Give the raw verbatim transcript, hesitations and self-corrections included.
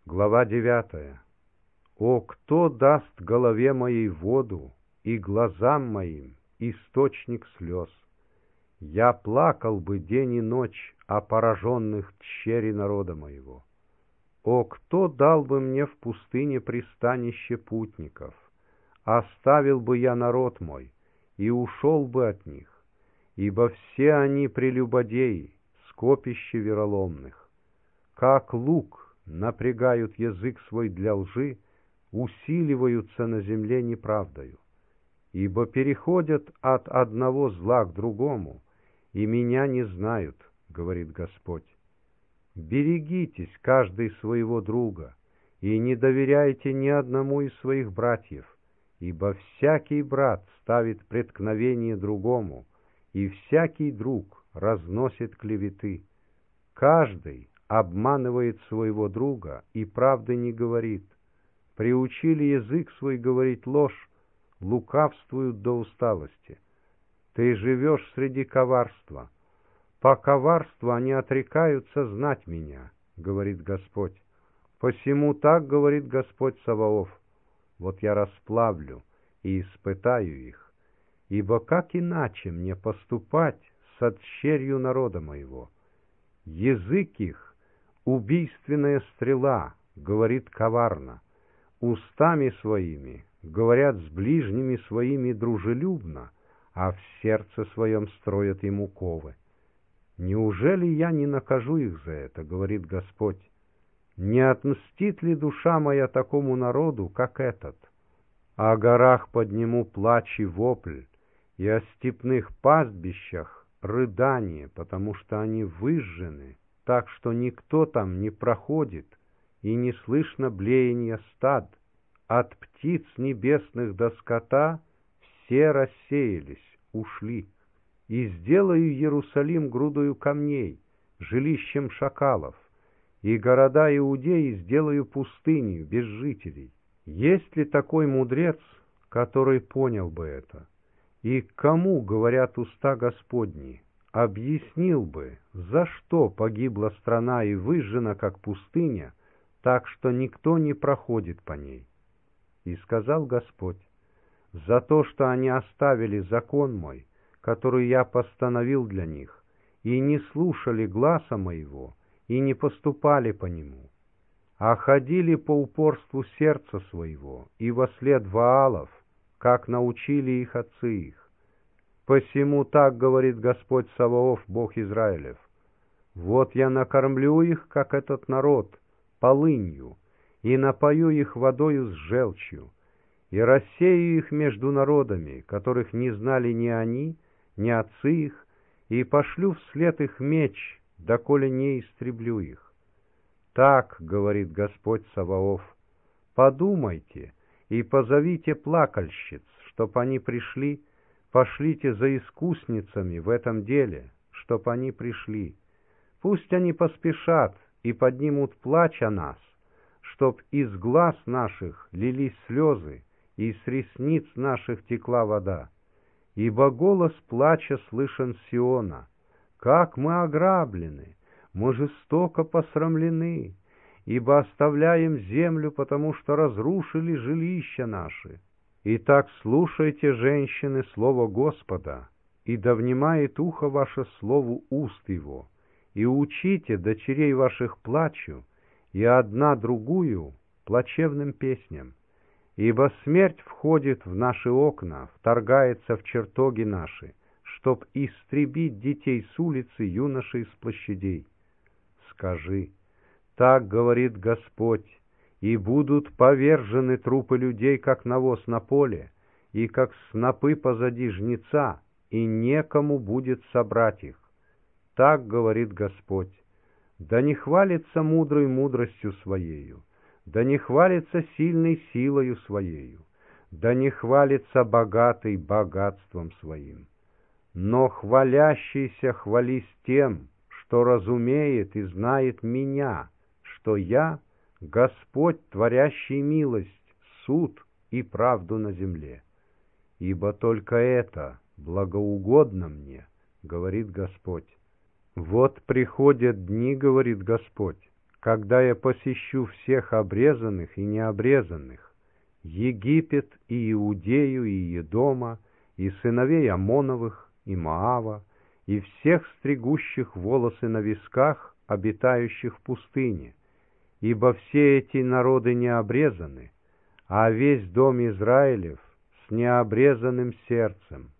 Глава девятая. О, кто даст голове моей воду и глазам моим источник слез? Я плакал бы день и ночь о пораженных тщере народа моего. О, кто дал бы мне в пустыне пристанище путников? Оставил бы я народ мой и ушел бы от них, ибо все они прелюбодеи, скопище вероломных. Как лук напрягают язык свой для лжи, усиливаются на земле неправдою. Ибо переходят от одного зла к другому, и меня не знают, говорит Господь. Берегитесь каждый своего друга, и не доверяйте ни одному из своих братьев, ибо всякий брат ставит преткновение другому, и всякий друг разносит клеветы. Каждый обманывает своего друга и правды не говорит. Приучили язык свой говорить ложь, лукавствуют до усталости. Ты живешь среди коварства. По коварству они отрекаются знать меня, говорит Господь. Посему так говорит Господь Саваоф: вот я расплавлю и испытаю их, ибо как иначе мне поступать с отщерью народа моего? Язык их — убийственная стрела, говорит коварно, устами своими говорят с ближними своими дружелюбно, а в сердце своем строят им уковы. Неужели я не накажу их за это, говорит Господь? Не отмстит ли душа моя такому народу, как этот? О горах подниму плач и вопль, и о степных пастбищах рыдание, потому что они выжжены, так что никто там не проходит, и не слышно блеяния стад. От птиц небесных до скота все рассеялись, ушли. И сделаю Иерусалим грудою камней, жилищем шакалов, и города Иудеи сделаю пустынью, без жителей. Есть ли такой мудрец, который понял бы это? И кому говорят уста Господни, объяснил бы, за что погибла страна и выжжена, как пустыня, так что никто не проходит по ней? И сказал Господь: за то, что они оставили закон мой, который я постановил для них, и не слушали гласа моего, и не поступали по нему, а ходили по упорству сердца своего и вослед Ваалов, как научили их отцы их. Посему так говорит Господь Саваоф, Бог Израилев: вот я накормлю их, как этот народ, полынью, и напою их водою с желчью, и рассею их между народами, которых не знали ни они, ни отцы их, и пошлю вслед их меч, доколе не истреблю их. Так говорит Господь Саваоф: подумайте и позовите плакальщиц, чтоб они пришли, пошлите за искусницами в этом деле, чтоб они пришли. Пусть они поспешат и поднимут плач о нас, чтоб из глаз наших лились слезы, и с ресниц наших текла вода. Ибо голос плача слышен с Сиона: как мы ограблены, мы жестоко посрамлены, ибо оставляем землю, потому что разрушили жилища наши. Итак, слушайте, женщины, слово Господа, и да внимает ухо ваше слову уст его, и учите дочерей ваших плачу, и одна другую плачевным песням. Ибо смерть входит в наши окна, вторгается в чертоги наши, чтоб истребить детей с улицы, юношей с площадей. Скажи: так говорит Господь, и будут повержены трупы людей, как навоз на поле, и как снопы позади жнеца, и некому будет собрать их. Так говорит Господь: да не хвалится мудрый мудростью своею, да не хвалится сильной силою своею, да не хвалится богатый богатством своим. Но хвалящийся хвались тем, что разумеет и знает меня, что я — Господь, творящий милость, суд и правду на земле. Ибо только это благоугодно мне, говорит Господь. Вот приходят дни, говорит Господь, когда я посещу всех обрезанных и необрезанных, Египет и Иудею и Едома, и сыновей Амоновых, и Моава, и всех стригущих волосы на висках, обитающих в пустыне, ибо все эти народы не обрезаны, а весь дом Израилев с необрезанным сердцем.